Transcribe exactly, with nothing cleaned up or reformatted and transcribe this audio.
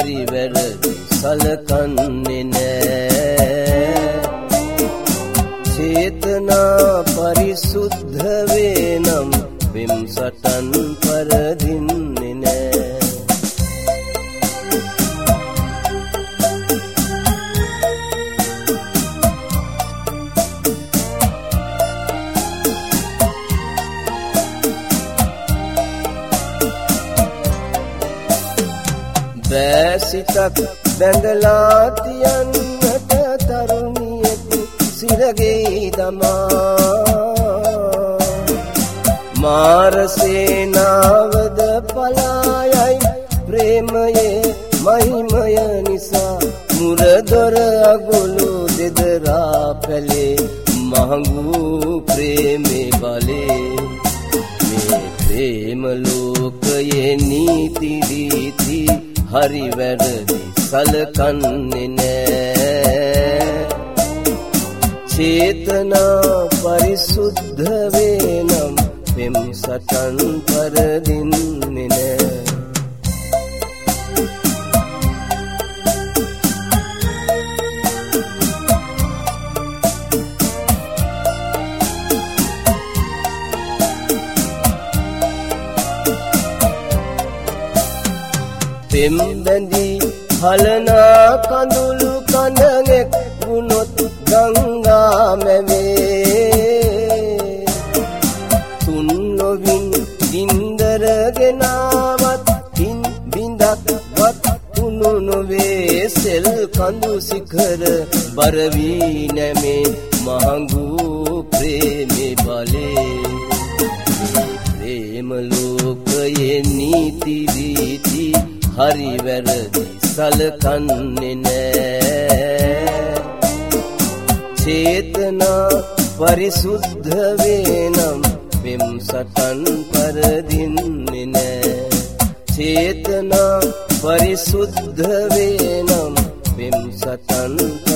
හරි වැරදි සලකන්නේ නෑ. චේතනා පරිසුද්ධ වේනම් වෙම් සටන් පරදින්නේ නෑ. බෑසිතක් බැඳලා තියන්නට තරුණියෙකු සිරගේ දමා මාරසේනාවද පලායයි ප්‍රේමයේ මහිමය නිසා මුරදොර අගුළු දෙදරා පැලේ මහඟු ප්‍රේමේ බලේ මේ ප්‍රේම ලෝකයේ නීති රීති හරි වැරදි සලකන්නේ නෑ. චේතනා පරිසුද්ධ වේනම් වෙම් සටන් පරදින්නේ නෑ. පෙම් බැඳි හලනා කඳුළු කඳෙක් වුණොත් ගංගා මැවේ තුන් නොවින් ගින්දර ගෙනාවත් තින් බිඳක් වත් තුනු නොවේ සෙල් කඳු සිඛර බර වී නැමේ මහඟු ප්‍රේමේ බලේ ප්‍රේම ලෝකයේ නීති රීති හරි වැරදි සලකන්නේ නෑ. චේතනා පරිසුද්ධ වේනම් වෙම් සටන් පරදින්නේ නෑ. චේතනා පරිසුද්ධ වේනම් වෙම් සටන්